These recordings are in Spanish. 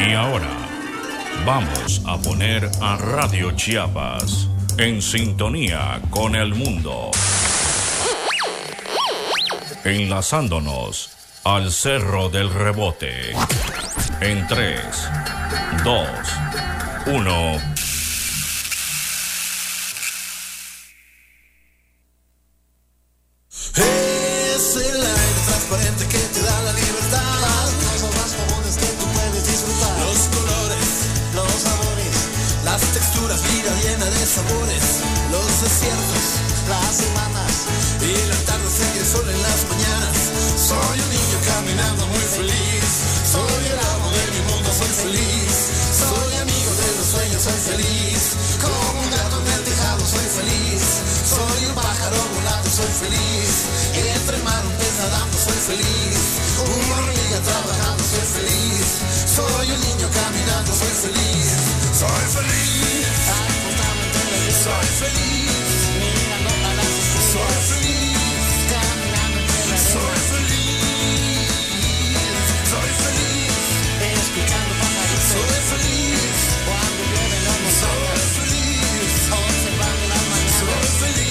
Y ahora vamos a poner a Radio Chiapas en sintonía con el mundo, enlazándonos al Cerro del Rebote en 3, 2, 1. Es el aire transparente que te da la libertad. Las cosas más comunes que tú puedes disfrutar. Los colores, los sabores, las texturas, vida llena de sabores. Los desiertos, las semanas y el atardecer y el sol en las mañanas. Soy un niño caminando muy feliz. Soy el amo de mi mundo, soy feliz. Soy amigo de los sueños, soy feliz. Como un gato en el tejado, soy feliz. Soy un pájaro volando, soy feliz. Entre mar un pez nadando, soy feliz. Una hormiga trabajando, soy feliz. Soy un niño caminando, soy feliz. Soy feliz. Acostado entre la hierba, soy feliz. Mirando a las estrellas, soy feliz. Caminando entre la arena, soy feliz. Soy feliz. Escuchando pajaritos, soy feliz. Cuando llueve la montaña, soy feliz. Observando las mañanas, soy feliz.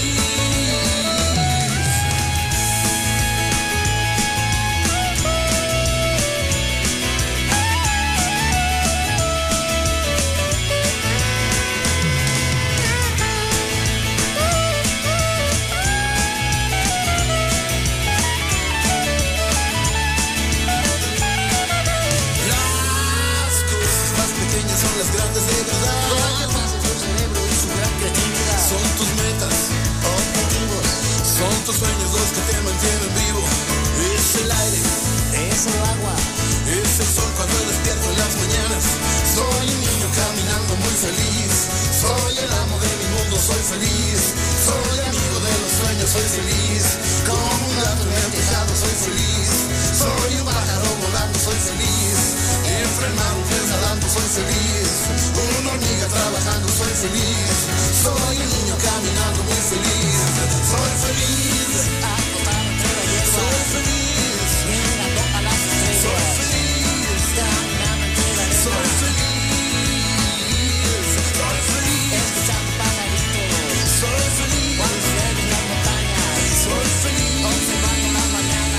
Grandes de verdad. Lo que pasa en tu cerebro y su gran creatividad. Son tus metas, objetivos. Son tus sueños los que te mantienen vivo. Es el aire, es el agua, es el sol cuando despierto en las mañanas. Soy un niño caminando muy feliz. Soy el amo de mi mundo, soy feliz. Soy amigo de los sueños, soy feliz. Como un gato en el tejado, soy feliz. Soy un pájaro volando, soy feliz. Entre el mar un pez nadando, soy feliz. Una hormiga trabajando, soy feliz. Soy un niño caminando muy feliz. Soy feliz. Acostado entre la hierba, soy feliz. Mirando a las estrellas, soy feliz. Caminando entre la arena, soy feliz. Soy feliz. Escuchando pajaritos, soy feliz. Cuando llueven las montañas, soy feliz. Observando las mañanas.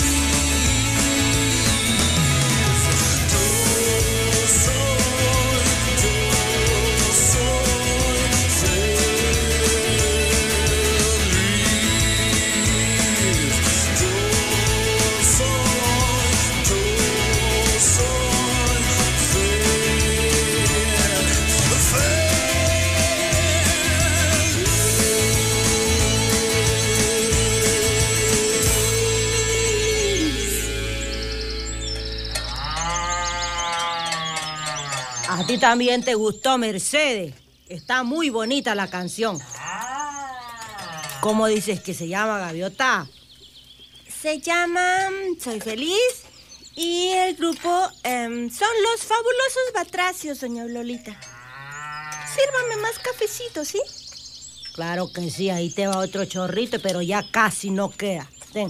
A ti también te gustó, Mercedes. Está muy bonita la canción. ¿Cómo dices que se llama, Gaviota? Se llama Soy Feliz y el grupo son Los Fabulosos Batracios, doña Lolita. Sírvame más cafecito, ¿sí? Claro que sí, ahí te va otro chorrito, pero ya casi no queda. Ten.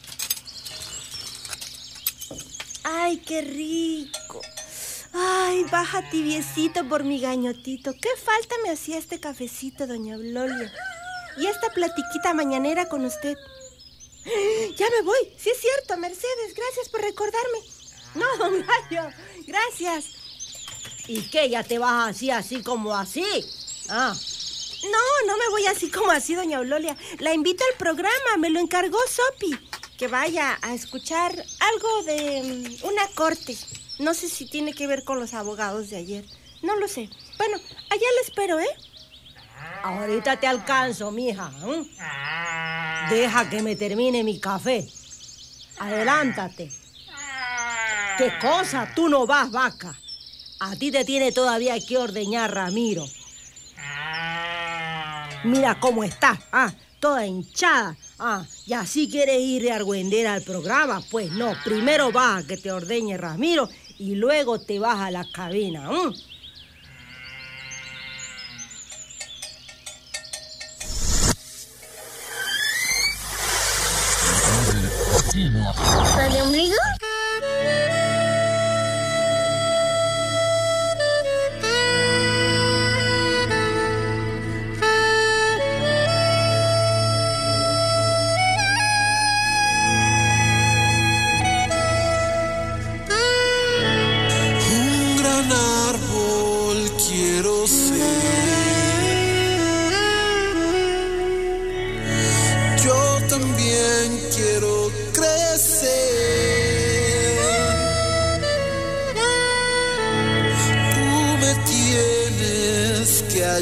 ¡Ay, qué rico! Ay, baja tibiecito por mi gañotito. ¿Qué falta me hacía este cafecito, doña Eulolia? Y esta platiquita mañanera con usted. Ya me voy. Sí es cierto, Mercedes. Gracias por recordarme. No, don Gallo. Gracias. ¿Y qué? ¿Ya te vas así como así? Ah. No me voy así como así, doña Eulolia. La invito al programa. Me lo encargó Sopi. Que vaya a escuchar algo de una corte. No sé si tiene que ver con los abogados de ayer. No lo sé. Bueno, allá le espero, ¿eh? Ahorita te alcanzo, mija. Deja que me termine mi café. Adelántate. ¿Qué cosa? Tú no vas, vaca. A ti te tiene todavía que ordeñar Ramiro. Mira cómo está. Toda hinchada. ¿Y así quieres ir de argüendera al programa? Pues no, primero vas a que te ordeñe Ramiro y luego te vas a la cabina. ¿Radio Ombligo?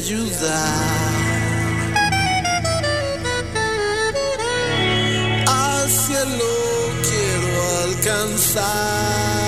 ayudar. Al cielo quiero alcanzar.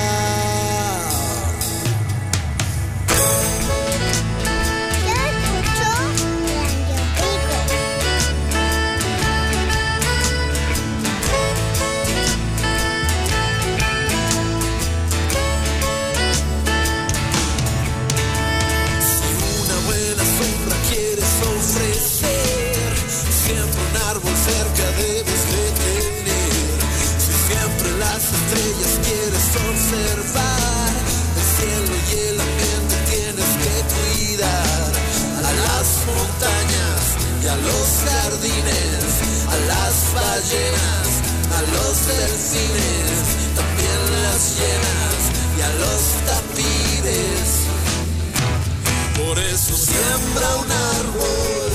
Cerca debes de tener. Si siempre las estrellas quieres observar, el cielo y el ambiente tienes que cuidar. A las montañas y a los jardines, a las ballenas, a los delfines, también las llenas y a los tapires. Por eso siembra un árbol.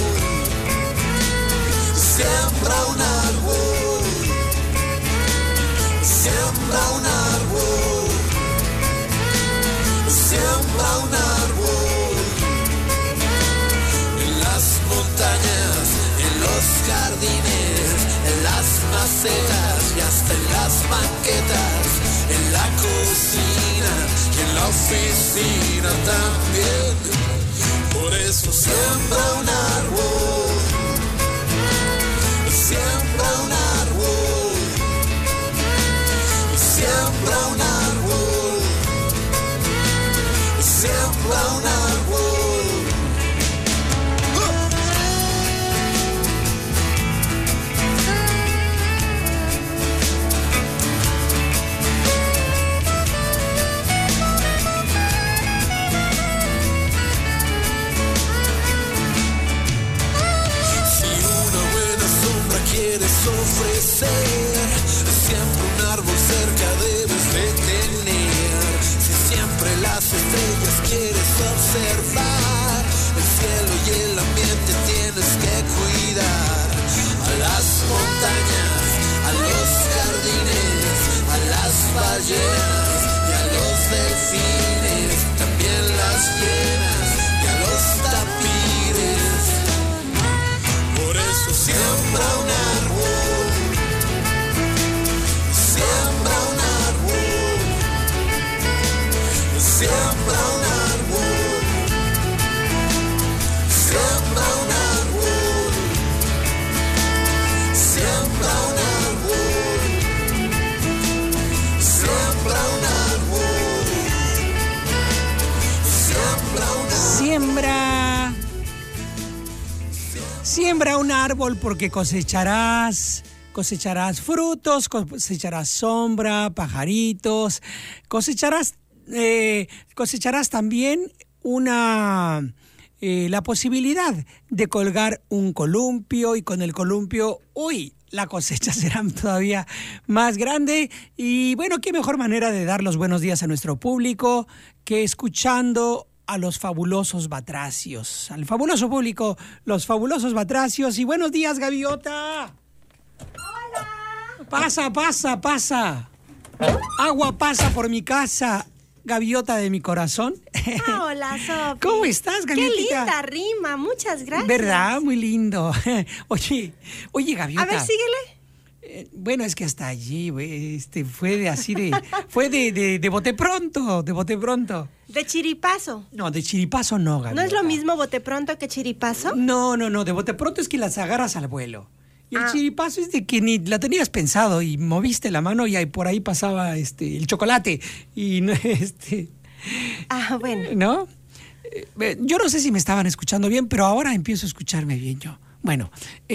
Siembra un árbol, siembra un árbol, siembra un árbol. En las montañas, en los jardines, en las macetas y hasta en las banquetas, en la cocina y en la oficina también. Por eso siembra un árbol. Siembra un árbol, siembra un árbol, siembra un árbol. Ofrecer, siempre un árbol cerca debes de tener. Si siempre las estrellas quieres observar, el cielo y el ambiente tienes que cuidar. A las montañas, a los jardines, a las ballenas y a los delfines, también las llenas y a los tapires. Por eso siembra un árbol. Siembra un árbol, siembra un árbol, siembra un árbol, siembra un árbol, siembra un árbol, siembra un árbol. Siembra un árbol porque cosecharás frutos, cosecharás sombra, pajaritos, cosecharás también la posibilidad de colgar un columpio, y con el columpio, la cosecha será todavía más grande. Y bueno, qué mejor manera de dar los buenos días a nuestro público que escuchando a los fabulosos batracios, al fabuloso público, los fabulosos batracios. Y buenos días, Gaviota. Pasa. Agua pasa por mi casa, gaviota de mi corazón. Hola, Sopi. ¿Cómo estás, gaviotita? Qué linda rima, muchas gracias. ¿Verdad? Muy lindo. Oye, gaviota. A ver, síguele. Bueno, es que hasta allí, fue de bote pronto, De chiripazo. No, de chiripazo no, gaviota. ¿No es lo mismo bote pronto que chiripazo? No, de bote pronto es que las agarras al vuelo. Y el chiripazo es de que ni la tenías pensado y moviste la mano y ahí por ahí pasaba el chocolate y no bueno. ¿No? Yo no sé si me estaban escuchando bien, pero ahora empiezo a escucharme bien yo. Bueno,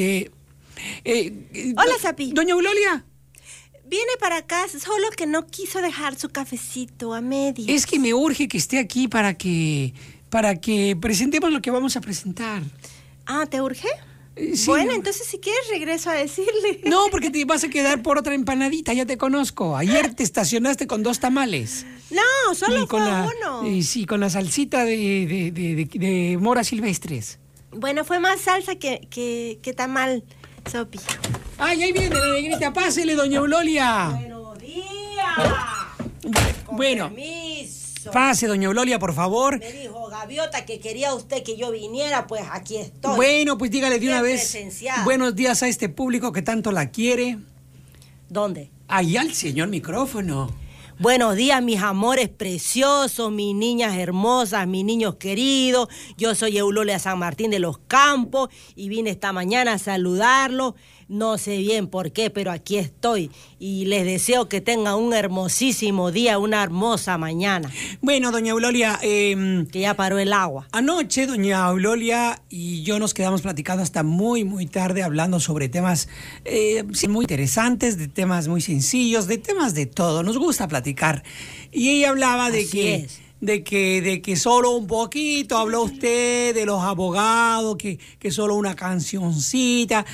hola, Sapi. Doña Eulalia. Viene para acá, solo que no quiso dejar su cafecito a medias. Es que me urge que esté aquí para que presentemos lo que vamos a presentar. ¿Te urge? Sí. Bueno, entonces si quieres regreso a decirle. No, porque te vas a quedar por otra empanadita, ya te conozco. Ayer te estacionaste con 2 tamales. No, solo fue uno. Sí, con la salsita de moras silvestres. Bueno, fue más salsa que tamal, Sopi. ¡Ay, ahí viene la negrita! ¡Pásele, doña Eulalia! ¡Buenos días! Bueno. Permiso. Eso. Pase, doña Eulolia, por favor. Me dijo Gaviota que quería usted que yo viniera, pues aquí estoy. Bueno, pues dígale de una Bien vez presenciada. buenos días a este público que tanto la quiere. ¿Dónde? Allá al señor micrófono. Buenos días, mis amores preciosos, mis niñas hermosas, mis niños queridos. Yo soy Eulolia San Martín de los Campos y vine esta mañana a saludarlos. No sé bien por qué, pero aquí estoy. Y les deseo que tengan un hermosísimo día, una hermosa mañana. Bueno, doña Eulolia, Que ya paró el agua. anoche doña Eulolia y yo nos quedamos platicando hasta muy, muy tarde hablando sobre temas sí, muy interesantes, de temas muy sencillos, de temas de todo. Nos gusta platicar. Y ella hablaba de Así que... es. De que solo un poquito habló usted de los abogados, que solo una cancioncita,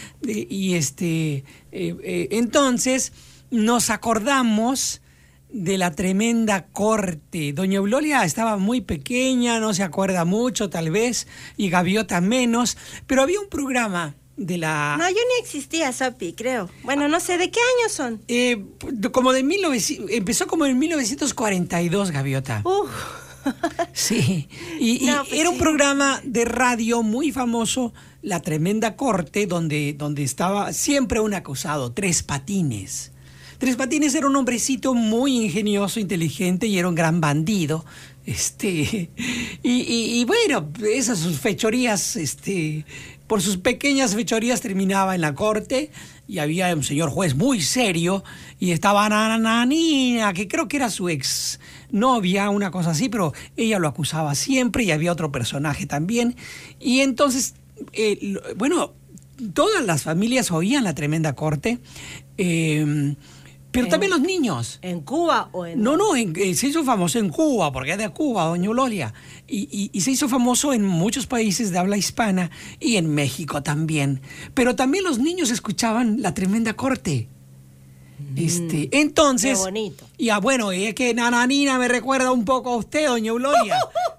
entonces nos acordamos de la tremenda corte. Doña Eulolia estaba muy pequeña, no se acuerda mucho tal vez, y Gaviota menos, pero había un programa de la... No, yo ni existía, Sopi, creo. Bueno, no sé, ¿de qué años son? Como de 1900, empezó como en 1942, Gaviota. Sí, y No, pues era un sí. programa de radio muy famoso, La Tremenda Corte, donde estaba siempre un acusado, Tres Patines. Tres Patines era un hombrecito muy ingenioso, inteligente y era un gran bandido. Y bueno, esas sus fechorías, por sus pequeñas fechorías terminaba en la corte y había un señor juez muy serio y estaba Nananina, que creo que era su ex novia, una cosa así, pero ella lo acusaba siempre y había otro personaje también. Y entonces, bueno, todas las familias oían La Tremenda Corte, pero también los niños. ¿En Cuba o en...? No, se hizo famoso en Cuba, porque es de Cuba, doña Eulolia. Y se hizo famoso en muchos países de habla hispana y en México también. Pero también los niños escuchaban La Tremenda Corte. Entonces... Qué bonito. Y bueno, y es que Nananina me recuerda un poco a usted, doña Eulolia.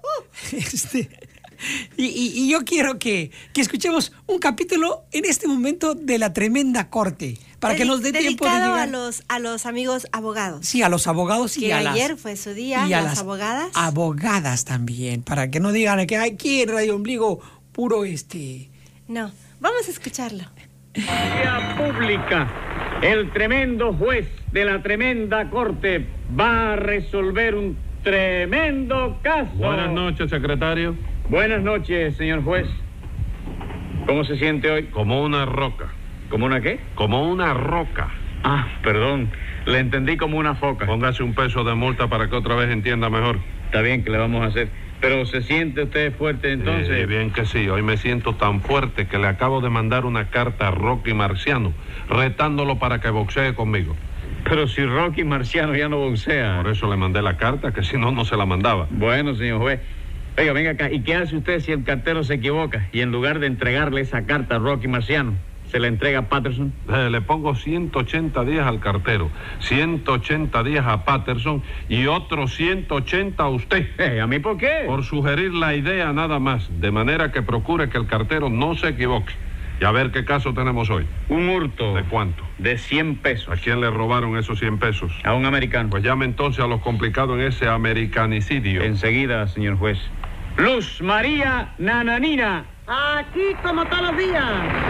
Y yo quiero que escuchemos un capítulo en este momento de La Tremenda Corte, para que nos dé tiempo de Dedicado llegar... a los amigos abogados. Sí, a los abogados y Que a las... ayer fue su día, y a las abogadas. Abogadas también, para que no digan que aquí en Radio Ombligo puro No, vamos a escucharlo. Vía pública, el tremendo juez de la tremenda corte va a resolver un tremendo caso. Buenas noches, secretario. Buenas noches, señor juez. ¿Cómo se siente hoy? Como una roca. ¿Como una qué? Como una roca. Ah, perdón, le entendí como una foca. Póngase un peso de multa para que otra vez entienda mejor. Está bien, que le vamos a hacer. Pero ¿se siente usted fuerte entonces? Bien que sí. Hoy me siento tan fuerte que le acabo de mandar una carta a Rocky Marciano, retándolo para que boxee conmigo. Pero si Rocky Marciano ya no boxea. Por eso le mandé la carta, que si no, no se la mandaba. Bueno, señor juez. Oiga, venga acá. ¿Y qué hace usted si el cartero se equivoca? Y en lugar de entregarle esa carta a Rocky Marciano, se la entrega a Patterson. Le pongo 180 días al cartero, 180 días a Patterson y otros 180 a usted. ¿A mí por qué? Por sugerir la idea nada más, de manera que procure que el cartero no se equivoque. Y a ver qué caso tenemos hoy. Un hurto. ¿De cuánto? De 100 pesos. ¿A quién le robaron esos 100 pesos? A un americano. Pues llame entonces a los complicados en ese americanicidio. Enseguida, señor juez. Luz María Nananina. Aquí como todos los días.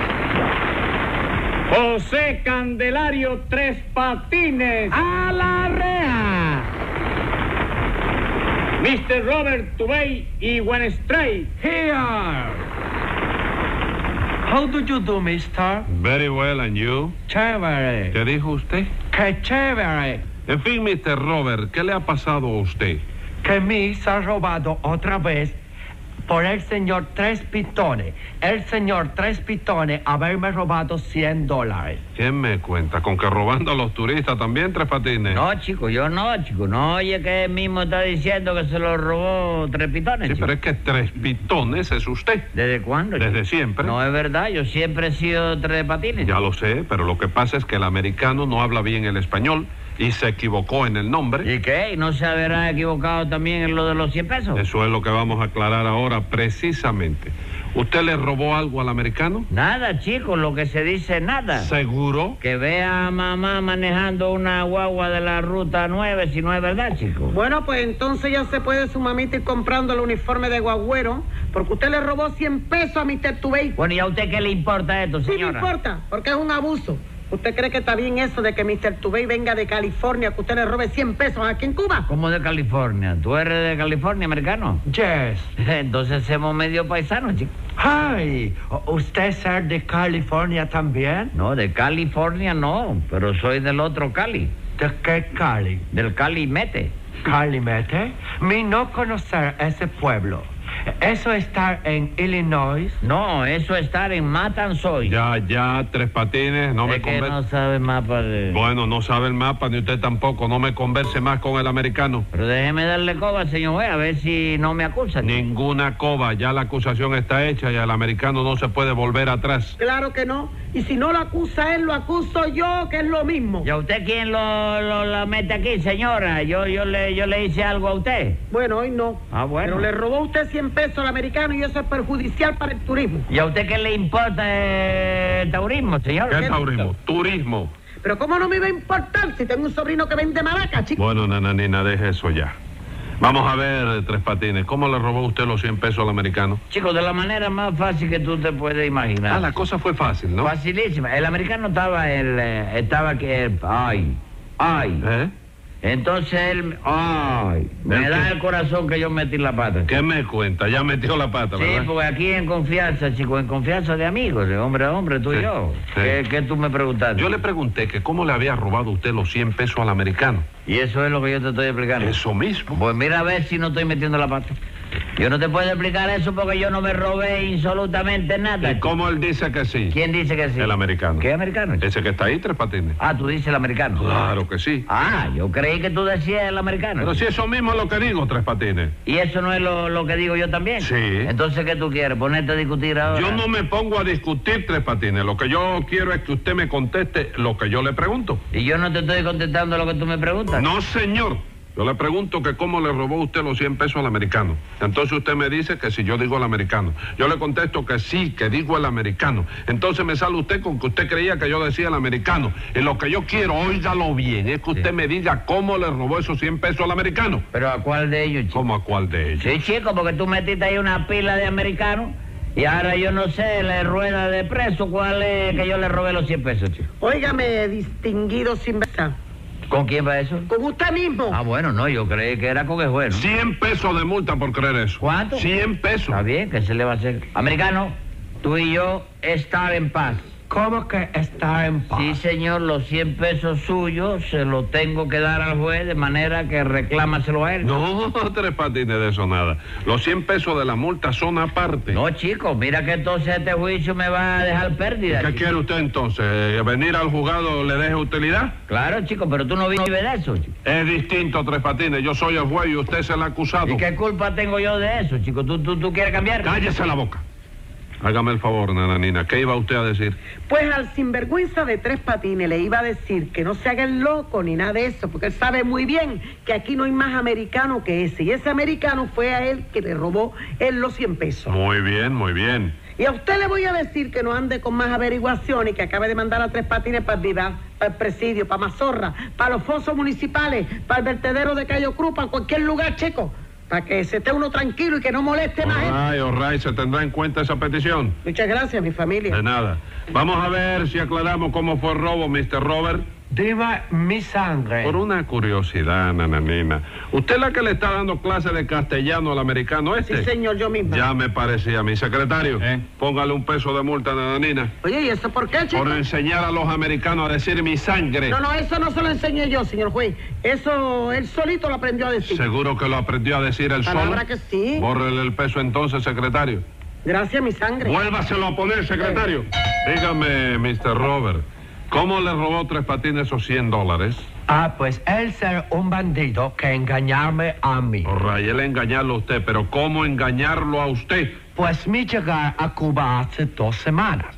José Candelario Tres Patines. A la reja. Mr. Robert Tubey y Wenstray. Here. How do you do, mister? Very well, and you? Chévere. ¿Qué dijo usted? Qué chévere. En fin, Mr. Robert, ¿qué le ha pasado a usted? Que me se ha robado otra vez por el señor Tres Pitones. El señor Tres Pitones haberme robado $100. ¿Quién me cuenta? ¿Con que robando a los turistas también, Tres Patines? No, chico, yo no, chico. No, oye, que él mismo está diciendo que se lo robó Tres Pitones, Sí, chico. pero es que Tres Pitones es usted. ¿Desde cuándo, chico? Desde siempre. No es verdad, yo siempre he sido Tres Patines. Ya lo sé, pero lo que pasa es que el americano no habla bien el español y se equivocó en el nombre. ¿Y qué? ¿Y no se habrá equivocado también en lo de los 100 pesos? Eso es lo que vamos a aclarar ahora precisamente. ¿Usted le robó algo al americano? Nada, chico, lo que se dice nada. ¿Seguro? Que vea a mamá manejando una guagua de la ruta 9, si no es verdad, chico. Bueno, pues entonces ya se puede su mamita ir comprando el uniforme de guagüero, porque usted le robó 100 pesos a Mr. Tubey. Bueno, ¿y a usted qué le importa esto, señora? Sí me importa, porque es un abuso. ¿Usted cree que está bien eso de que Mr. Tubey venga de California, que usted le robe 100 pesos aquí en Cuba? ¿Cómo de California? ¿Tú eres de California, americano? Yes. Entonces somos medio paisanos, chico. Ay, ¿usted es de California también? No, de California no, pero soy del otro Cali. ¿De qué Cali? Del Calimete. ¿Calimete? Mi no conocer ese pueblo. ¿Eso está en Illinois? No, eso es estar en Matanzoy. Ya, Tres Patines, no me Es que converse. no sabe el mapa de... Bueno, no sabe el mapa, ni usted tampoco. No me converse más con el americano. Pero déjeme darle coba, señor juez, a ver si no me acusan. Ninguna coba, ya la acusación está hecha y al americano no se puede volver atrás. Claro que no. Y si no lo acusa él, lo acuso yo, que es lo mismo. ¿Y a usted quién lo mete aquí, señora? Yo le hice algo a usted. Bueno, hoy no. Ah, bueno. Pero le robó usted 100 pesos al americano y eso es perjudicial para el turismo. ¿Y a usted qué le importa el taurismo, señor? ¿Qué taurismo? Turismo. Pero ¿cómo no me iba a importar si tengo un sobrino que vende maracas, chico? Bueno, nananina, deje eso ya. Vamos a ver, Tres Patines, ¿cómo le robó usted los 100 pesos al americano? Chico, de la manera más fácil que tú te puedes imaginar. Ah, la cosa fue fácil, ¿no? Facilísima. El americano estaba que... Ay. ¿Eh? Entonces él... Ay. Me da el corazón que yo metí la pata. ¿Qué me cuenta? Ya metió la pata, Sí, ¿verdad? porque aquí en confianza, chico, en confianza de amigos, de hombre a hombre, tú y Sí, yo. sí. ¿Qué tú me preguntaste? Yo le pregunté que cómo le había robado usted los 100 pesos al americano. Y eso es lo que yo te estoy explicando. Eso mismo. Pues mira a ver si no estoy metiendo la pata. Yo no te puedo explicar eso porque yo no me robé absolutamente nada. ¿Y cómo él dice que sí? ¿Quién dice que sí? El americano. ¿Qué americano? Ese que está ahí, Tres Patines. Ah, tú dices el americano. Claro que sí. Ah, yo creí que tú decías el americano. Pero si eso mismo es lo que digo, Tres Patines. ¿Y eso no es lo que digo yo también? Sí. Entonces, ¿qué tú quieres? ¿Ponerte a discutir ahora? Yo no me pongo a discutir, Tres Patines. Lo que yo quiero es que usted me conteste lo que yo le pregunto. ¿Y yo no te estoy contestando lo que tú me preguntas? No, señor. Yo le pregunto que cómo le robó usted los 100 pesos al americano. Entonces usted me dice que si yo digo el americano. Yo le contesto que sí, que digo el americano. Entonces me sale usted con que usted creía que yo decía el americano. Y lo que yo quiero, óigalo bien, es que usted me diga cómo le robó esos 100 pesos al americano. ¿Pero a cuál de ellos, chico? ¿Cómo a cuál de ellos? Sí, chico, porque tú metiste ahí una pila de americanos y ahora yo no sé, la rueda de preso, cuál es que yo le robé los 100 pesos, chico. Óigame, distinguido sinvergüenza. ¿Con quién va eso? Con usted mismo. Ah, bueno, no, yo creí que era con el juez, ¿no? 100 pesos de multa por creer eso. ¿Cuánto? 100 pesos. Está bien, ¿qué se le va a hacer? Americano, tú y yo estar en paz. ¿Cómo que está en paz? Sí, señor, los 100 pesos suyos se los tengo que dar al juez de manera que reclámaselo a él. No, Tres Patines, de eso nada. Los 100 pesos de la multa son aparte. No, chico, mira que entonces este juicio me va a dejar pérdida. ¿Qué chico. quiere usted entonces? ¿Venir al juzgado le deje utilidad? Claro, chico, pero tú no vives de eso, chico. Es distinto, Tres Patines. Yo soy el juez y usted es el acusado. ¿Y qué culpa tengo yo de eso, chico? ¿Tú quieres cambiar? Cállese la boca. Hágame el favor, nananina. ¿Qué iba usted a decir? Pues al sinvergüenza de Tres Patines le iba a decir que no se haga el loco ni nada de eso, porque él sabe muy bien que aquí no hay más americano que ese. Y ese americano fue a él que le robó él los 100 pesos. Muy bien, muy bien. Y a usted le voy a decir que no ande con más averiguaciones y que acabe de mandar a Tres Patines para el Vivar, para el presidio, para Mazorra, para los fosos municipales, para el vertedero de Cayo Cruz, para cualquier lugar, chico. Para que se esté uno tranquilo y que no moleste más gente. All right, se tendrá en cuenta esa petición. Muchas gracias, mi familia. De nada. Vamos a ver si aclaramos cómo fue el robo, Mr. Robert. Dime mi sangre. Por una curiosidad, nananina. ¿Usted es la que le está dando clase de castellano al americano este? Sí, señor, yo misma. Ya me parecía, mi secretario. Póngale un peso de multa, nananina. Oye, ¿y eso por qué, chico? Por enseñar a los americanos a decir mi sangre. No, eso no se lo enseñé yo, señor juez. Eso él solito lo aprendió a decir. ¿Seguro que lo aprendió a decir él solo? Palabra que sí. Bórrele el peso entonces, secretario. Gracias, mi sangre. Vuélvaselo a poner, secretario. Dígame, Mr. Robert, ¿cómo le robó Tres Patines esos $100? Ah, pues él ser un bandido que engañarme a mí. Orray, él engañarlo a usted, pero ¿cómo engañarlo a usted? Pues mi llegar a Cuba hace 2 semanas.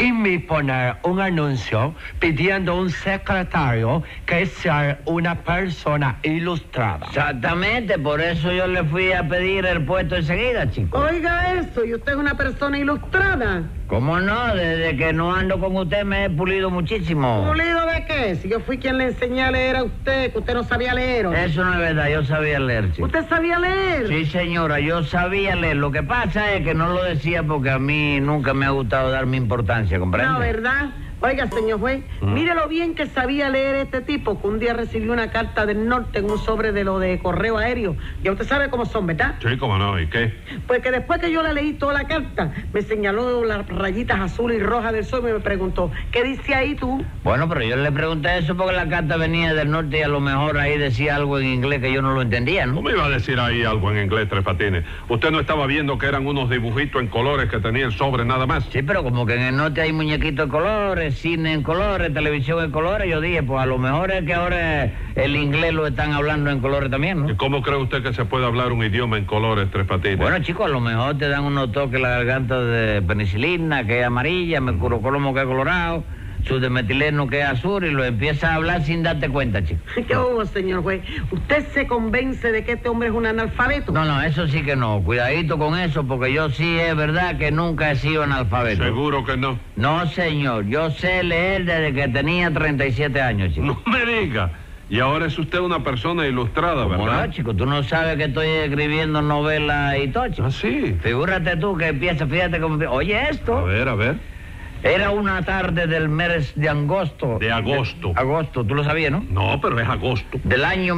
y me poner un anuncio pidiendo un secretario que sea una persona ilustrada. Exactamente, por eso yo le fui a pedir el puesto enseguida, chico. Oiga eso, ¿y usted es una persona ilustrada? ¿Cómo no? Desde que no ando con usted me he pulido muchísimo. ¿Pulido de qué? Si yo fui quien le enseñé a leer a usted, que usted no sabía leer. ¿O? Eso no es verdad, yo sabía leer, chico. ¿Usted sabía leer? Sí, señora, yo sabía leer. Lo que pasa es que no lo decía porque a mí nunca me ha gustado darme importancia, ¿comprende? No, ¿verdad? Oiga, señor juez, mire lo bien que sabía leer este tipo, que un día recibió una carta del norte en un sobre de lo de correo aéreo. Ya usted sabe cómo son, ¿verdad? Sí, cómo no, ¿y qué? Pues que después que yo le leí toda la carta, me señaló las rayitas azul y rojas del sobre y me preguntó, ¿qué dice ahí tú? Bueno, pero yo le pregunté eso porque la carta venía del norte y a lo mejor ahí decía algo en inglés que yo no lo entendía, ¿no? ¿Cómo iba a decir ahí algo en inglés, Tres Patines? ¿Usted no estaba viendo que eran unos dibujitos en colores que tenía el sobre nada más? Sí, pero como que en el norte hay muñequitos de colores, cine en colores, televisión en colores, yo dije, pues a lo mejor es que ahora el inglés lo están hablando en colores también, ¿no? ¿Y cómo cree usted que se puede hablar un idioma en colores, Tres Patines? Bueno, chicos, a lo mejor te dan unos toques la garganta de penicilina, que es amarilla, mercurocromo, que es colorado, su de metileno, que es azul, y lo empiezas a hablar sin darte cuenta, chico. ¿Qué hubo, señor juez? ¿Usted se convence de que este hombre es un analfabeto? No, eso sí que no. Cuidadito con eso, porque yo sí es verdad que nunca he sido analfabeto. ¿Seguro que no? No, señor. Yo sé leer desde que tenía 37 años, chico. No me diga. Y ahora es usted una persona ilustrada, ¿verdad? ¿Cómo no, chico? Tú no sabes que estoy escribiendo novelas y todo, chico. Ah, sí. Figúrate tú que empieza, fíjate cómo... Oye esto. A ver. Era una tarde del mes de agosto. De agosto. Agosto, tú lo sabías, ¿no? No, pero es agosto. Del año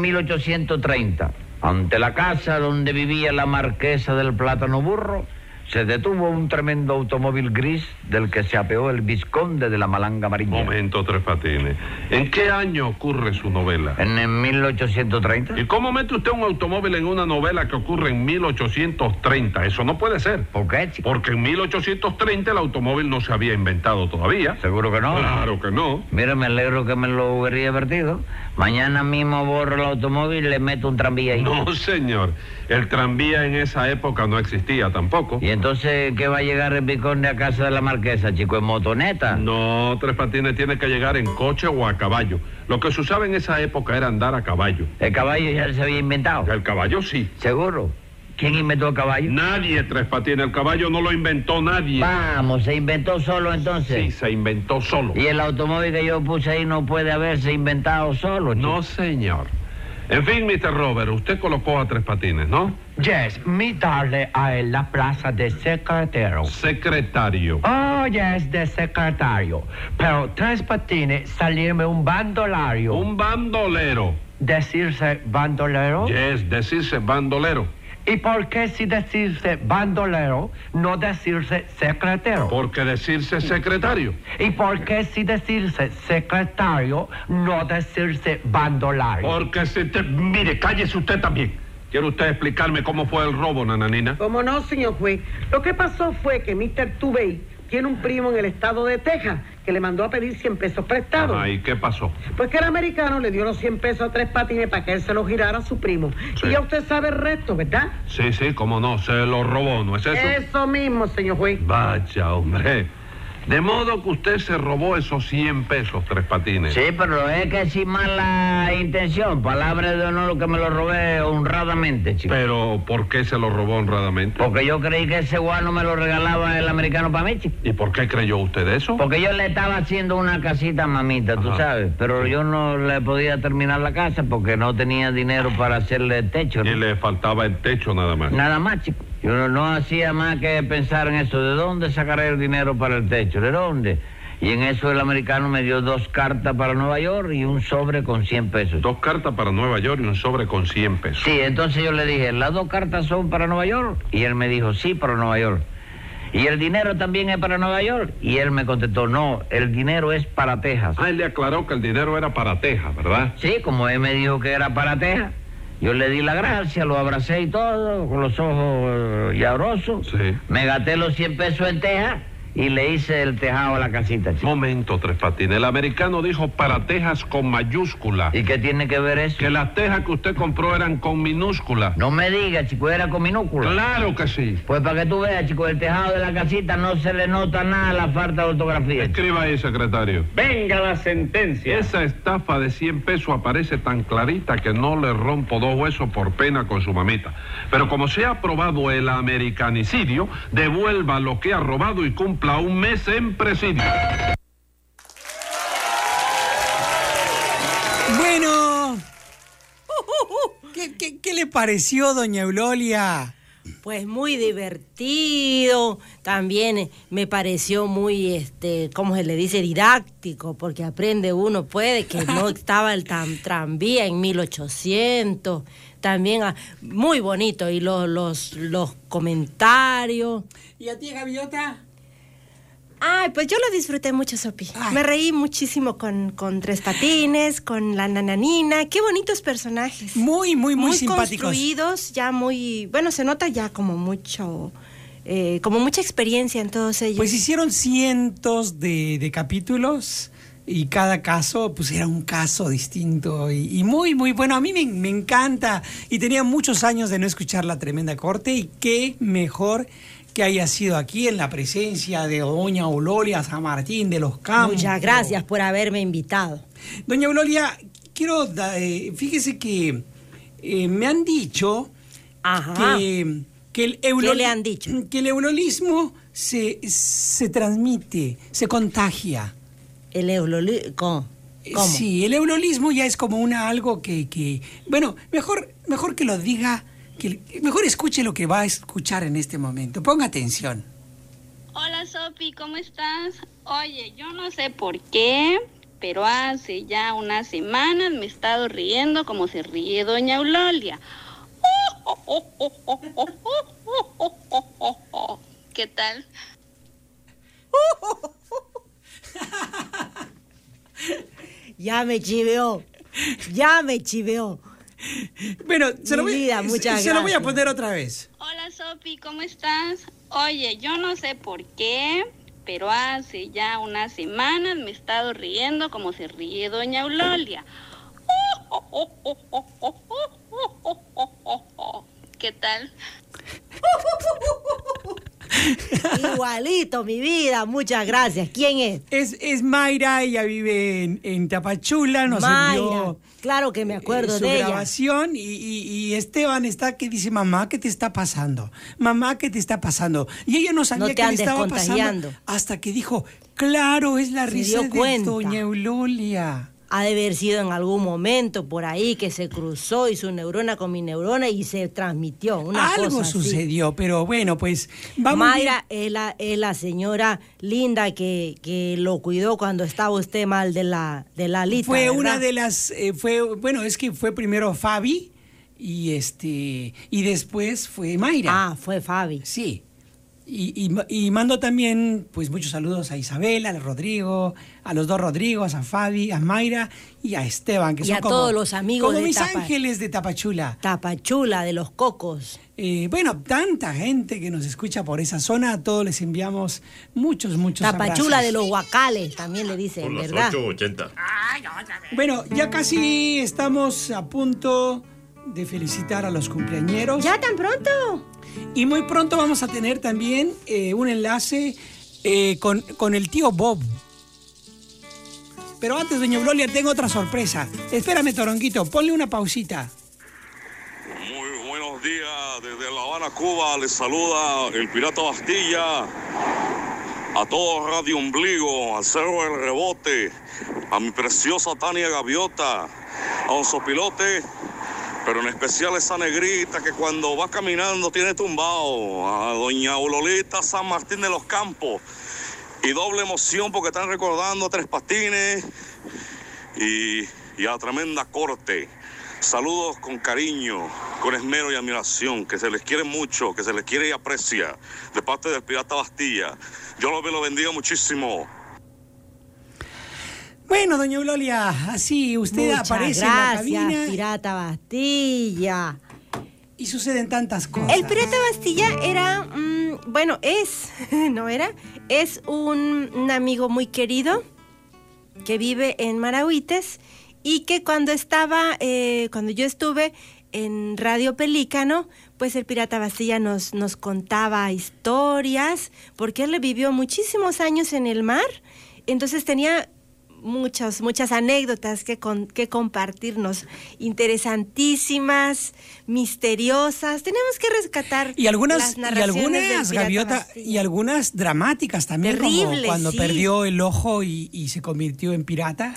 1830. Ante la casa donde vivía la marquesa del Plátano Burro, se detuvo un tremendo automóvil gris del que se apeó el vizconde de la Malanga Amarilla. Momento, Tres Patines. ¿En qué año ocurre su novela? En el 1830. ¿Y cómo mete usted un automóvil en una novela que ocurre en 1830? Eso no puede ser. ¿Por qué, chico? Porque en 1830 el automóvil no se había inventado todavía. ¿Seguro que no? Claro que no. Mira, me alegro que me lo hubiera advertido. Mañana mismo borro el automóvil y le meto un tranvía ahí. No, señor. El tranvía en esa época no existía tampoco. ¿Y entonces qué va a llegar el vizconde a casa de la marquesa, chico? ¿En motoneta? No, Tres Patines tiene que llegar en coche o a caballo. Lo que se usaba en esa época era andar a caballo. ¿El caballo ya se había inventado? El caballo sí. ¿Seguro? ¿Quién inventó el caballo? Nadie, Tres Patines. El caballo no lo inventó nadie. Vamos, ¿se inventó solo entonces? Sí, se inventó solo. ¿Y el automóvil que yo puse ahí no puede haberse inventado solo, chico? No, señor. En fin, Mr. Robert, usted colocó a Tres Patines, ¿no? Yes, me darle a él la plaza de secretario. Secretario. Oh, yes, de secretario. Pero Tres Patines salirme un bandolario. Un bandolero. ¿Decirse bandolero? Yes, decirse bandolero. ¿Y por qué si decirse bandolero, no decirse secretario? Porque decirse secretario. ¿Y por qué si decirse secretario, no decirse bandolario? Porque mire, cállese usted también. ¿Quiere usted explicarme cómo fue el robo, nananina? ¿Cómo no, señor juez? Lo que pasó fue que Mr. Tubey tiene un primo en el estado de Texas que le mandó a pedir 100 pesos prestados. ¿Y qué pasó? Pues que el americano le dio los 100 pesos a Tres Patines para que él se los girara a su primo. Sí. Y ya usted sabe el resto, ¿verdad? Sí, cómo no, se lo robó, ¿no es eso? Eso mismo, señor juez. Vaya, hombre. De modo que usted se robó esos 100 pesos, Tres Patines. Sí, pero es que sin mala intención, palabra de honor que me lo robé honradamente, chico. Pero, ¿por qué se lo robó honradamente? Porque yo creí que ese guano me lo regalaba el americano para mí, chico. ¿Y por qué creyó usted eso? Porque yo le estaba haciendo una casita a mamita, tú sabes, pero yo no le podía terminar la casa porque no tenía dinero para hacerle el techo, ¿no? Y le faltaba el techo nada más. Nada más, chico. Yo no hacía más que pensar en eso. ¿De dónde sacaré el dinero para el techo? ¿De dónde? Y en eso el americano me dio 2 cartas para Nueva York y un sobre con 100 pesos. 2 cartas para Nueva York y un sobre con 100 pesos. Sí, entonces yo le dije, ¿las 2 cartas son para Nueva York? Y él me dijo, sí, para Nueva York. ¿Y el dinero también es para Nueva York? Y él me contestó, no, el dinero es para Texas. Él le aclaró que el dinero era para Texas, ¿verdad? Sí, como él me dijo que era para Texas. Yo le di la gracia, lo abracé y todo, con los ojos llorosos. Sí. Me gasté los 100 pesos en Texas y le hice el tejado a la casita, chico. Momento, Tres Patines. El americano dijo para tejas con mayúscula. ¿Y qué tiene que ver eso? Que las tejas que usted compró eran con minúscula. No me diga, chico, era con minúscula. Claro que sí. Pues para que tú veas, chico, el tejado de la casita no se le nota nada la falta de ortografía. Escriba ahí, secretario. Venga la sentencia. Esa estafa de 100 pesos aparece tan clarita que no le rompo 2 huesos por pena con su mamita. Pero como se ha aprobado el americanicidio, devuelva lo que ha robado y cumpla un mes en presidio. Bueno, ¿qué le pareció, doña Eulolia? Pues muy divertido, también me pareció muy, ¿cómo se le dice? Didáctico, porque aprende uno, puede, que no estaba el tranvía en 1800, también muy bonito, y los comentarios. ¿Y a ti, Gaviota? Ay, pues yo lo disfruté mucho, Sopi. Me reí muchísimo con Tres Patines, con la nananina. Qué bonitos personajes. Muy simpáticos. Construidos, ya muy... Bueno, se nota ya como mucho... como mucha experiencia en todos ellos. Pues hicieron cientos de capítulos y cada caso pues era un caso distinto y muy bueno. A mí me encanta y tenía muchos años de no escuchar La Tremenda Corte y qué mejor que haya sido aquí en la presencia de doña Eulolia San Martín de los Campos. Muchas gracias por haberme invitado. Doña Eulolia, quiero, fíjese que me han dicho que el ¿Qué le han dicho? Que el eulolismo se transmite, se contagia. ¿El eulolismo? ¿Cómo? Sí, el eulolismo ya es como algo que bueno, mejor que lo diga, mejor escuche lo que va a escuchar en este momento. Ponga atención. Hola, Sopi, ¿cómo estás? Oye, yo no sé por qué, pero hace ya unas semanas me he estado riendo como se ríe doña Eulolia. ¿Qué tal? Ya me chiveó. Bueno, se lo voy a poner otra vez. Hola, Sopi, ¿cómo estás? Oye, yo no sé por qué, pero hace ya unas semanas me he estado riendo como se ríe doña Eulolia. ¿Qué tal? Igualito, mi vida, muchas gracias. ¿Quién es? Es Mayra, ella vive en Tapachula, nos Mayra, envió claro que me acuerdo su de ella. grabación y Esteban está que dice, mamá, ¿qué te está pasando? Mamá, ¿qué te está pasando? Y ella no sabía qué le estaba pasando hasta que dijo, claro, es la risa de doña Eulolia. Ha de haber sido en algún momento por ahí que se cruzó y su neurona con mi neurona y se transmitió una Algo cosa sucedió, así. Pero bueno, pues vamos. Mayra es la señora linda que lo cuidó cuando estaba usted mal de la lista. Fue ¿verdad? una de las, es que fue primero Fabi y después fue Mayra. Ah, fue Fabi. Sí. Y mando también pues muchos saludos a Isabela, a Rodrigo, a los dos Rodrigos, a Fabi, a Mayra y a Esteban, que y son a todos los amigos como de mis ángeles de Tapachula. Tapachula, de los cocos. Bueno, tanta gente que nos escucha por esa zona, a todos les enviamos muchos Tapachula abrazos. de los huacales, también le dicen, Por las ¿verdad? 8:80. Bueno, ya casi estamos a punto de felicitar a los cumpleañeros. ¿Ya tan pronto? Y muy pronto vamos a tener también un enlace con el tío Bob. Pero antes, doña Eulolia, tengo otra sorpresa. Espérame, Toronguito, ponle una pausita. Muy buenos días, desde La Habana, Cuba, les saluda el Pirata Bastilla, a todo Radio Ombligo, al Cerro del Rebote, a mi preciosa Tania Gaviota, a un sopilote, pero en especial esa negrita que cuando va caminando tiene tumbado, a doña Eulolita San Martín de los Campos, y doble emoción porque están recordando a Tres Patines y a Tremenda Corte. Saludos con cariño, con esmero y admiración, que se les quiere mucho, que se les quiere y aprecia, de parte del Pirata Bastilla. Yo lo bendiga muchísimo. Bueno, doña Eulolia, así usted aparece en la cabina. Gracias, Pirata Bastilla. Y suceden tantas cosas. El pirata Bastilla era, es un amigo muy querido que vive en Marahuites y que cuando yo estuve en Radio Pelícano, pues el pirata Bastilla nos contaba historias, porque él le vivió muchísimos años en el mar, entonces tenía muchas anécdotas que compartirnos, interesantísimas, misteriosas. Tenemos que rescatar las narraciones del pirata Gaviota, Bastilla. y algunas dramáticas también, terribles, como cuando sí. perdió el ojo y se convirtió en pirata.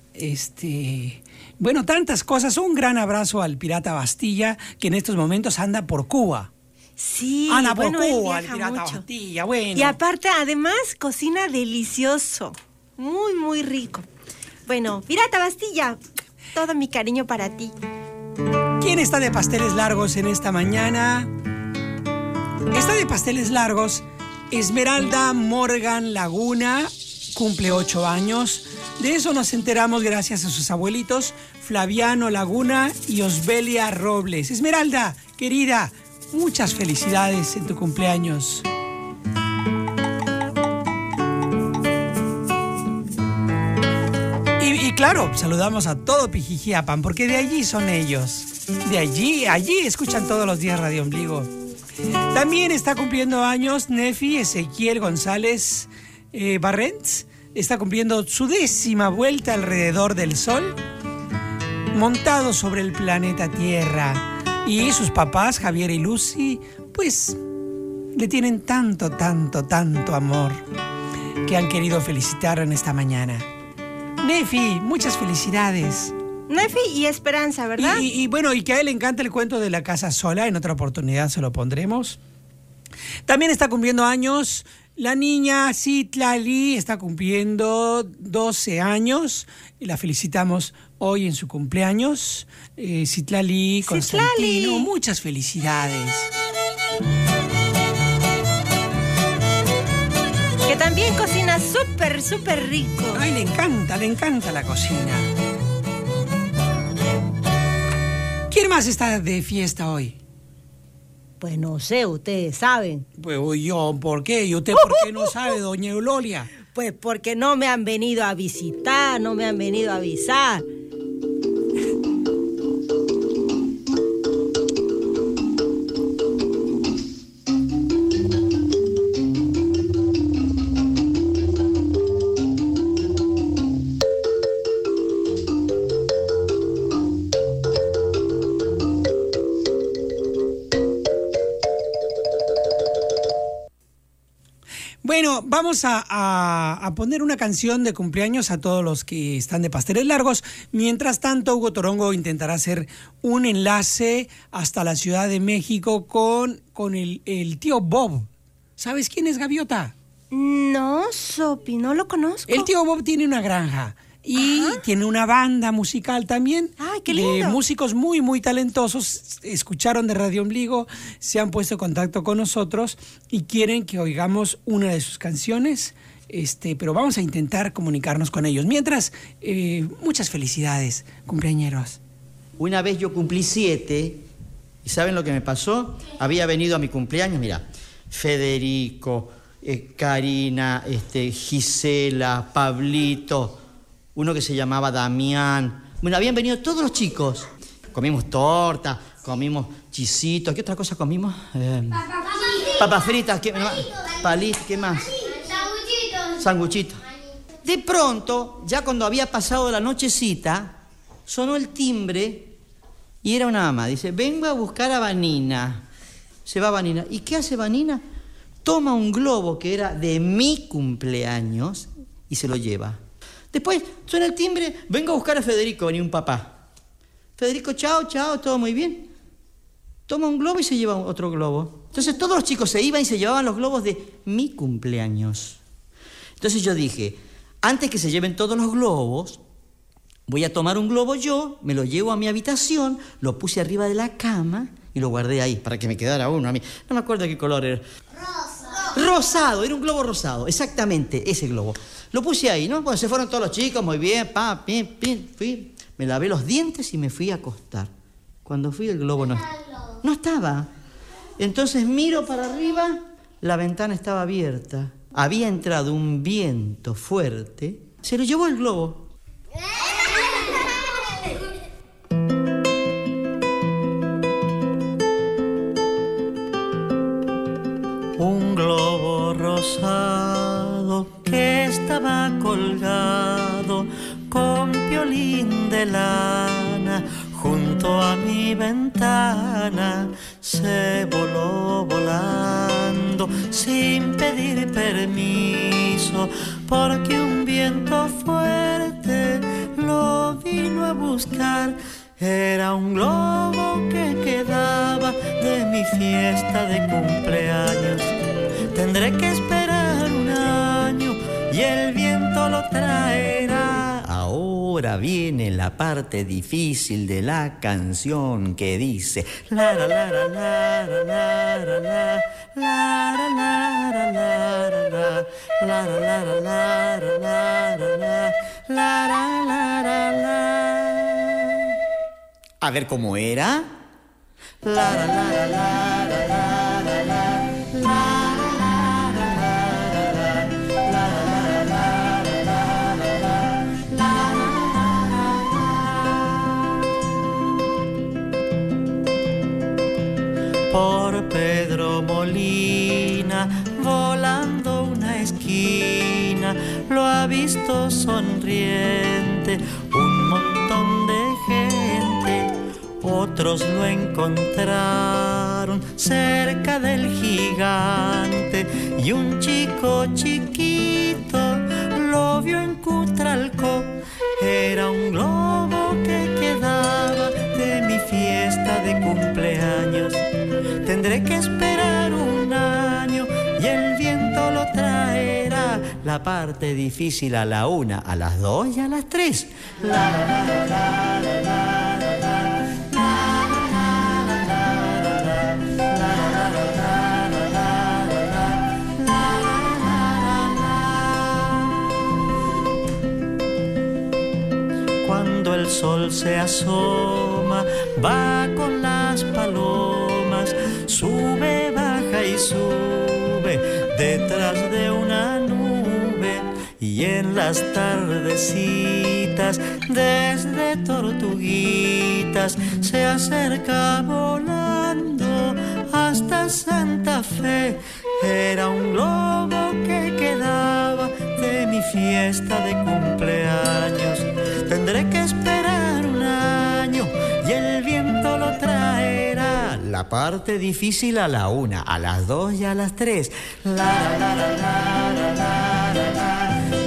Bueno, tantas cosas. Un gran abrazo al pirata Bastilla, que en estos momentos anda por Cuba. Sí, Anda por él Cuba, el viaja pirata mucho. Bastilla, bueno. Y aparte, además, cocina delicioso. Muy, muy rico. Bueno, pirata Bastilla, todo mi cariño para ti. ¿Quién está de pasteles largos en esta mañana? Está de pasteles largos Esmeralda Morgan Laguna, cumple 8 años. De eso nos enteramos gracias a sus abuelitos Flaviano Laguna y Osbelia Robles. Esmeralda, querida, muchas felicidades en tu cumpleaños. Y claro, saludamos a todo Pijijiapan, porque de allí son ellos. De allí escuchan todos los días Radio Ombligo. También está cumpliendo años Nefi Ezequiel González Barrents. Está cumpliendo su 10ª vuelta alrededor del Sol, montado sobre el planeta Tierra. Y sus papás, Javier y Lucy, pues le tienen tanto amor que han querido felicitar en esta mañana. Nefi, muchas felicidades. Nefi y Esperanza, ¿verdad? Y bueno, y que a él le encanta el cuento de la casa sola. En otra oportunidad se lo pondremos. También está cumpliendo años la niña Citlali, está cumpliendo 12 años y la felicitamos hoy en su cumpleaños. Citlali Constantino, muchas felicidades. Que también cocina súper rico. Ay, le encanta la cocina. ¿Quién más está de fiesta hoy? Pues no sé, ustedes saben. Pues yo, ¿por qué? ¿Y usted por qué no sabe, doña Eulolia? Pues porque no me han venido a visitar, no me han venido a avisar. Bueno, vamos a poner una canción de cumpleaños a todos los que están de pasteles largos. Mientras tanto, Hugo Torongo intentará hacer un enlace hasta la Ciudad de México con el tío Bob. ¿Sabes quién es Gaviota? No, Sopi, no lo conozco. El tío Bob tiene una granja y tiene una banda musical también. ¡Ay, qué lindo! De músicos muy talentosos. Escucharon de Radio Ombligo, se han puesto en contacto con nosotros y quieren que oigamos una de sus canciones. Pero vamos a intentar comunicarnos con ellos. Mientras, muchas felicidades, cumpleañeros. Una vez yo cumplí 7 y ¿saben lo que me pasó? Había venido a mi cumpleaños, mira, Federico, Karina, Gisela, Pablito, uno que se llamaba Damián. Bueno, habían venido todos los chicos. Comimos torta, comimos chisitos. ¿Qué otra cosa comimos? Papas fritas. ¿Qué más? Sanguchitos. De pronto, ya cuando había pasado la nochecita, sonó el timbre y era una ama. Dice, vengo a buscar a Vanina. Se va Vanina. ¿Y qué hace Vanina? Toma un globo que era de mi cumpleaños y se lo lleva. Después suena el timbre, vengo a buscar a Federico, venía un papá. Federico, chao, todo muy bien. Toma un globo y se lleva otro globo. Entonces todos los chicos se iban y se llevaban los globos de mi cumpleaños. Entonces yo dije, antes que se lleven todos los globos, voy a tomar un globo yo, me lo llevo a mi habitación, lo puse arriba de la cama y lo guardé ahí para que me quedara uno a mí. No me acuerdo de qué color era. Rosado, era un globo rosado, exactamente, ese globo. Lo puse ahí, ¿no? Bueno, se fueron todos los chicos, muy bien, fui, me lavé los dientes y me fui a acostar. Cuando fui, el globo no estaba. no estaba. Entonces miro para arriba, la ventana estaba abierta. Había entrado un viento fuerte, se lo llevó el globo. Un globo rosado que estaba colgado con piolín de lana junto a mi ventana, se voló volando sin pedir permiso, porque un viento fuerte lo vino a buscar. Era un globo que quedaba de mi fiesta de cumpleaños. Tendré que esperar un año y el viento lo traerá. Ahora viene la parte difícil de la canción que dice la la la la la la la la la la la la la la la. A ver cómo era. La la la la la la la la la. Por Pedro Molina, volando una esquina, lo ha visto sonriente un montón de gente. Otros lo encontraron cerca del gigante y un chico chiquito lo vio en Cutralcó. Era un globo que quedaba de mi fiesta de cumpleaños. Tendré que esperar un año y el viento lo traerá. La parte difícil a la 1, a las 2 y a las 3. La la la la la la la. Cuando el sol se asoma, va con las palomas, sube, baja y sube detrás de una nube. Y en las tardecitas, desde Tortuguitas, se acerca volando hasta Santa Fe. Era un globo que quedaba de mi fiesta de cumpleaños. Tendré que esperar un año y el viento lo traerá. La parte difícil a la 1, a las 2 y a las 3. La la la la la la la la la.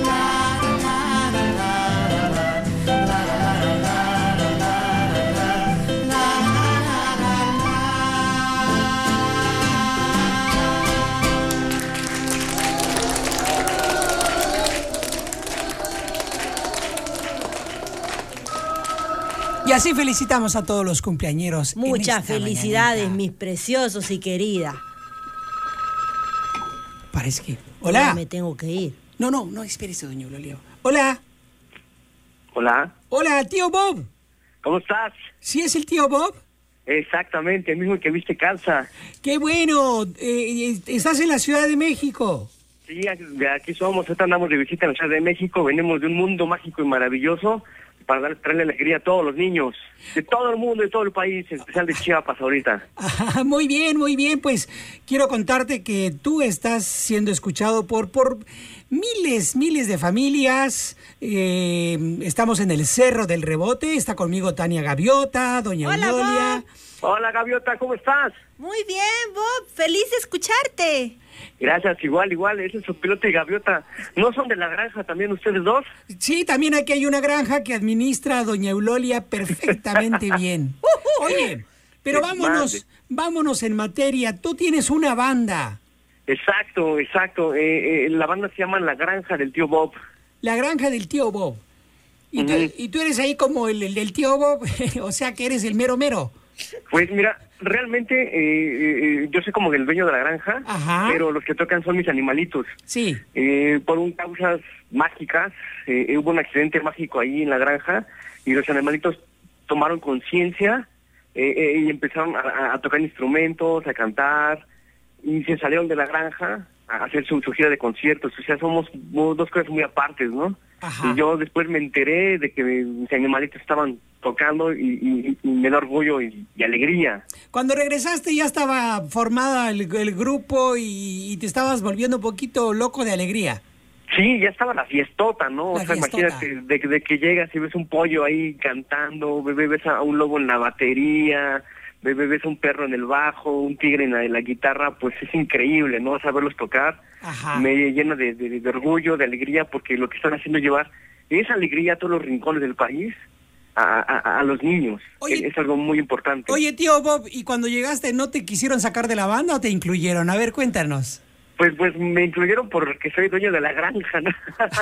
Y así felicitamos a todos los cumpleañeros. Muchas felicidades, mis preciosos y queridas. Parece que... Hola. Ya me tengo que ir. No, espérese, doña Eulalia. Hola. Hola. Hola, tío Bob. ¿Cómo estás? ¿Sí es el tío Bob? Exactamente, el mismo que viste calza. ¡Qué bueno! ¿Estás en la Ciudad de México? Sí, aquí somos, ahorita andamos de visita en la Ciudad de México, venimos de un mundo mágico y maravilloso para traerle alegría a todos los niños, de todo el mundo, de todo el país, en especial de Chiapas ahorita. Ah, muy bien, pues quiero contarte que tú estás siendo escuchado por miles de familias. Estamos en el Cerro del Rebote, está conmigo Tania Gaviota, doña Eulalia. Hola Gaviota, ¿cómo estás? Muy bien, Bob, feliz de escucharte. Gracias, igual, ese es su piloto y Gaviota. ¿No son de la granja también ustedes dos? Sí, también aquí hay una granja que administra a doña Eulalia perfectamente bien. Oye, pero vámonos en materia. Tú tienes una banda. Exacto. La banda se llama La Granja del Tío Bob. La Granja del Tío Bob. ¿Y tú eres ahí como el tío Bob? O sea, que eres el mero mero. Pues mira, realmente yo soy como el dueño de la granja, ajá, pero los que tocan son mis animalitos. Sí. Por causas mágicas, hubo un accidente mágico ahí en la granja y los animalitos tomaron conciencia y empezaron a tocar instrumentos, a cantar, y se salieron de la granja a hacer su gira de conciertos. O sea, somos dos cosas muy apartes, ¿no? Ajá. Y yo después me enteré de que mis animalitos estaban tocando y me da orgullo y alegría. Cuando regresaste ya estaba formada el grupo y te estabas volviendo un poquito loco de alegría. Sí, ya estaba la fiestota, ¿no? La o sea, fiestota. imagínate de que llegas y ves un pollo ahí cantando, ves a un lobo en la batería, ves a un perro en el bajo, un tigre en la guitarra, pues es increíble, ¿no? Saberlos tocar. Ajá. Me llena de orgullo, de alegría, porque lo que están haciendo es llevar esa alegría a todos los rincones del país, a los niños. Oye, es algo muy importante. Oye, tío Bob, ¿y cuando llegaste no te quisieron sacar de la banda o te incluyeron? A ver, cuéntanos. Pues me incluyeron porque soy dueño de la granja, ¿no?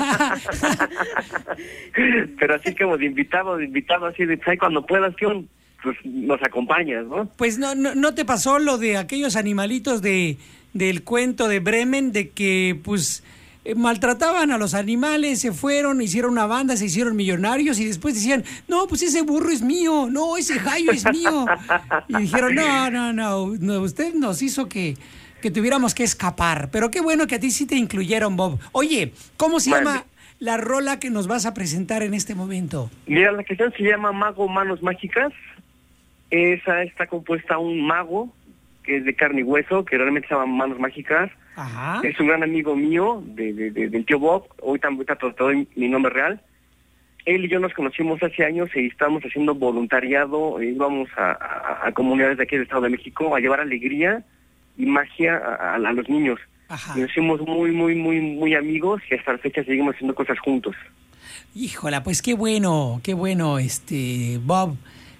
Pero así como de invitado, así de, "Ay, cuando puedas, tío, pues nos acompañas", ¿no? Pues no te pasó lo de aquellos animalitos del cuento de Bremen, de que pues maltrataban a los animales, se fueron, hicieron una banda, se hicieron millonarios y después decían, no, pues ese burro es mío, no, ese gallo es mío. Y dijeron, no, usted nos hizo que tuviéramos que escapar. Pero qué bueno que a ti sí te incluyeron, Bob. Oye, ¿cómo se llama la rola que nos vas a presentar en este momento? Mira, la canción se llama Mago Manos Mágicas. Esa está compuesta un mago que es de carne y hueso, que realmente se llama Manos Mágicas. Ajá. Es un gran amigo mío del tío Bob. Hoy también te doy mi nombre real. Él y yo nos conocimos hace años y estábamos haciendo voluntariado. Íbamos a comunidades de aquí del Estado de México a llevar alegría y magia a los niños. Ajá. Y nos hicimos muy amigos y hasta la fecha seguimos haciendo cosas juntos. Híjola, pues qué bueno, Bob.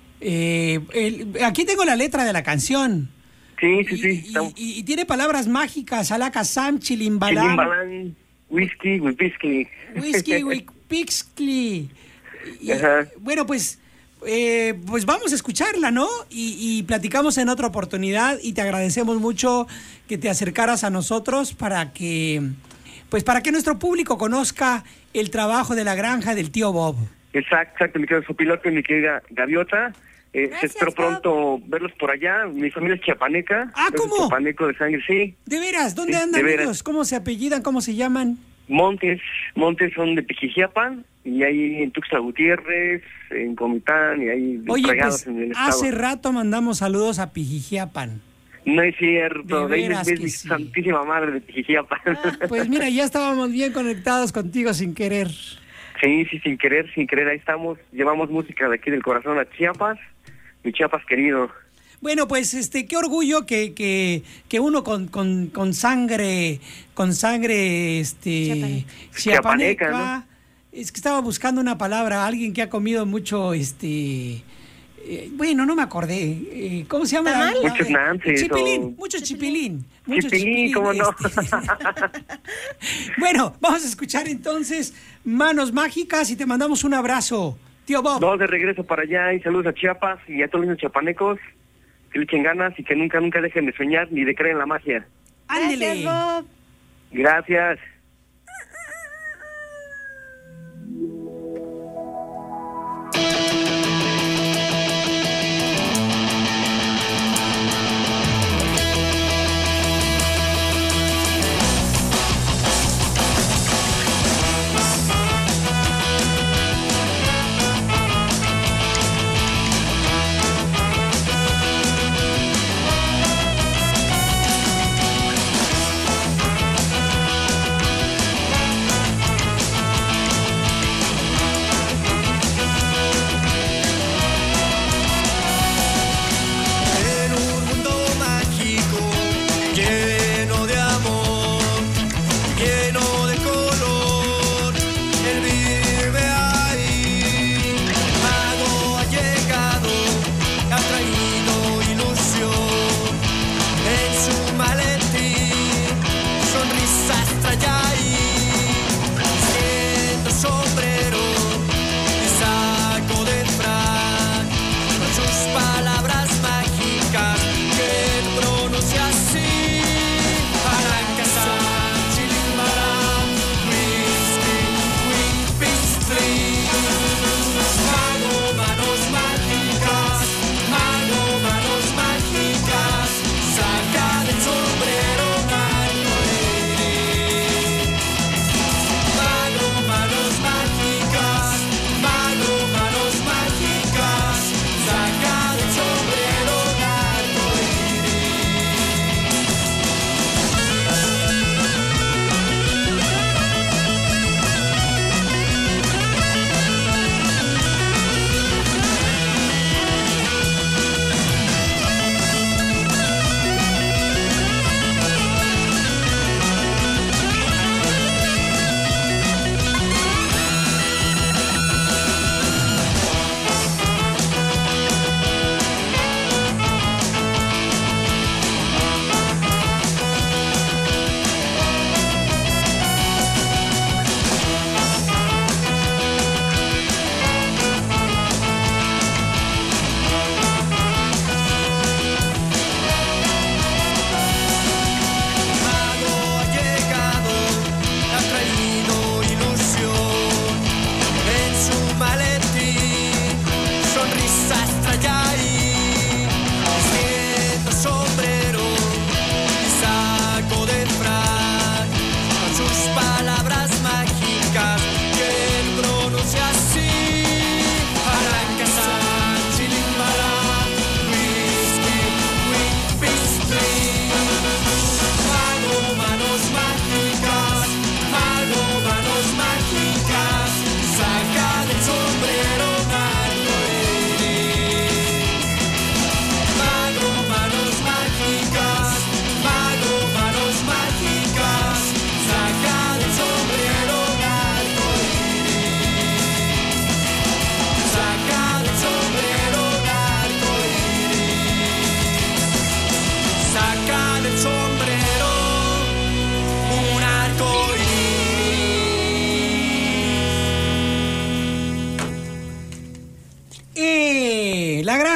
Aquí tengo la letra de la canción. Sí. Y tiene palabras mágicas, Alakazam, Chilimbalam. Chilimbalam, whisky, whisky. Whisky, whisky. Bueno, pues vamos a escucharla, ¿no? Y platicamos en otra oportunidad y te agradecemos mucho que te acercaras a nosotros para que nuestro público conozca el trabajo de la granja del tío Bob. Exacto, mi querido Sopilote y mi querida Gaviota. Espero pronto verlos por allá. Mi familia es chiapaneca. Ah, ¿cómo? Chiapaneco de sangre, sí. ¿De veras? ¿Dónde andan de veras. ellos? ¿Cómo se apellidan? ¿Cómo se llaman? Montes son de Pijijiapan y ahí en Tuxtla Gutiérrez, en Comitán y ahí regados en el estado. Hace rato mandamos saludos a Pijijiapan. No es cierto, de ahí veras es que mi sí. santísima madre de Pijijiapan. Pues mira, ya estábamos bien conectados contigo sin querer. Sí, sin querer, ahí estamos. Llevamos música de aquí del corazón a Chiapas, mi Chiapas querido. Bueno, pues qué orgullo que uno con sangre chiapaneca, ¿no? Es que estaba buscando una palabra, alguien que ha comido mucho bueno, no me acordé. ¿Cómo se llama? Muchos nances. Mucho chipilín. Chipilín, ¿cómo no? Bueno, vamos a escuchar entonces Manos Mágicas y te mandamos un abrazo, tío Bob. Dos de regreso para allá y saludos a Chiapas y a todos los chiapanecos. Que le echen ganas y que nunca dejen de soñar ni de creer en la magia. ¡Ándele! Gracias, Bob. Gracias.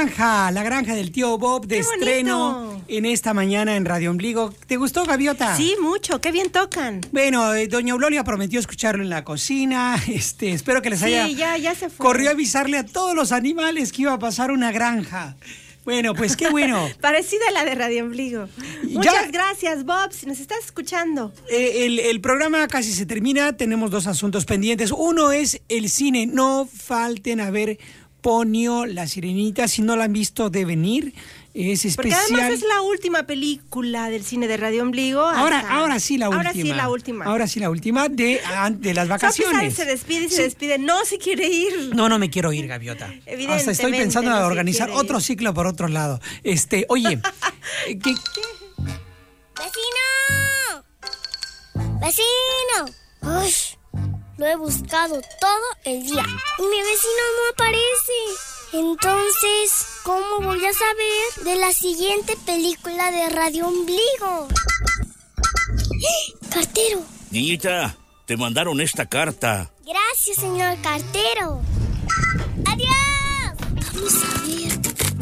granja del tío Bob de estreno en esta mañana en Radio Ombligo. ¿Te gustó, Gaviota? Sí, mucho, qué bien tocan. Bueno, doña Eulolia prometió escucharlo en la cocina. Espero que les haya... Sí, ya se fue. Corrió a avisarle a todos los animales que iba a pasar una granja. Bueno, pues qué bueno. Parecida a la de Radio Ombligo. Muchas gracias, Bob, si nos estás escuchando. El programa casi se termina, tenemos 2 asuntos pendientes. Uno es el cine. No falten a ver Ponio, La Sirenita. Si no la han visto, deben ir. Es especial. Porque además es la última película del cine de Radio Ombligo. Ahora sí la última. Ahora sí la última. De las vacaciones. Se despide. No se quiere ir. No me quiero ir, Gaviota. Hasta estoy pensando en organizar otro ciclo por otro lado. Oye. ¡Vecino! ¡Uy! Lo he buscado todo el día y mi vecino no aparece. Entonces, ¿cómo voy a saber de la siguiente película de Radio Ombligo? ¡Cartero! Niñita, te mandaron esta carta. Gracias, señor cartero. ¡Adiós! Vamos a ver.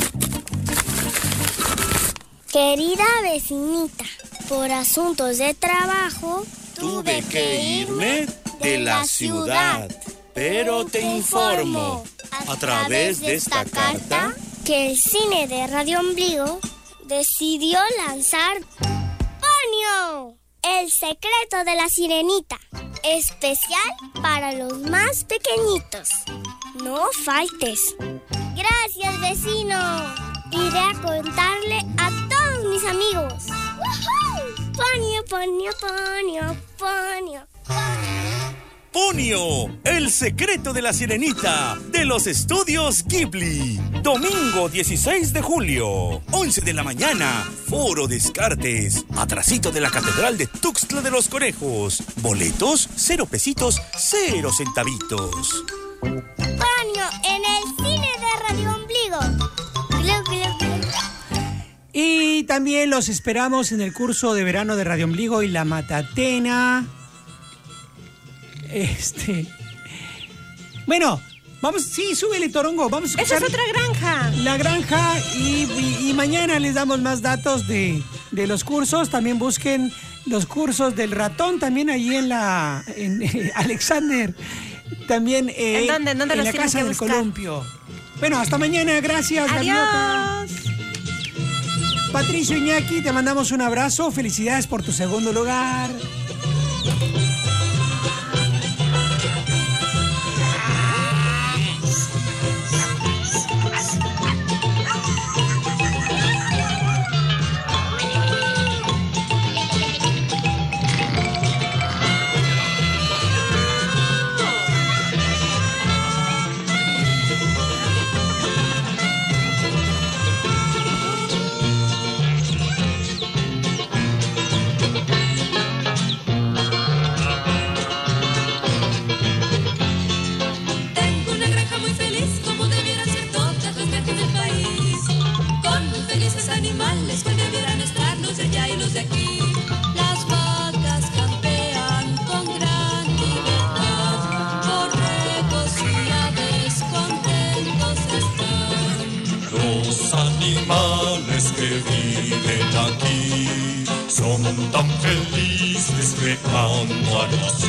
Querida vecinita, por asuntos de trabajo, tuve que irme de la ciudad, pero te informo a través de esta carta que el cine de Radio Ombligo decidió lanzar Ponio, el secreto de la sirenita, especial para los más pequeñitos. No faltes. Gracias, vecino. Iré a contarle a todos mis amigos. ¡Woohoo! Ponio, Ponio, Ponio, Ponio. Ponio, el secreto de la sirenita, de los estudios Ghibli. Domingo 16 de julio, 11 de la mañana, Foro Descartes, atrasito de la Catedral de Tuxtla de los Conejos. Boletos, 0 pesitos, 0 centavitos. Ponio, en el cine de Radio Ombligo. Glu, glu, glu. Y también los esperamos en el curso de verano de Radio Ombligo y La Matatena. Bueno, vamos, sí, súbele, Torongo, vamos a escuchar. Esa es otra granja. La granja y mañana les damos más datos de los cursos. También busquen los cursos del ratón, también ahí en Alexander. También ¿En dónde en la casa del columpio. Bueno, hasta mañana, gracias, Gaviota. Patricio Iñaki, te mandamos un abrazo, felicidades por tu segundo lugar. Animales que debieran estar los de allá y los de aquí. Las vacas campean con gran libertad. Borregos y aves contentos están. Los animales que viven aquí son tan felices que cantan así.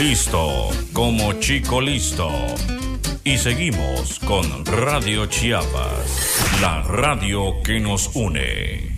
Listo, como chico listo. Y seguimos con Radio Chiapas, la radio que nos une.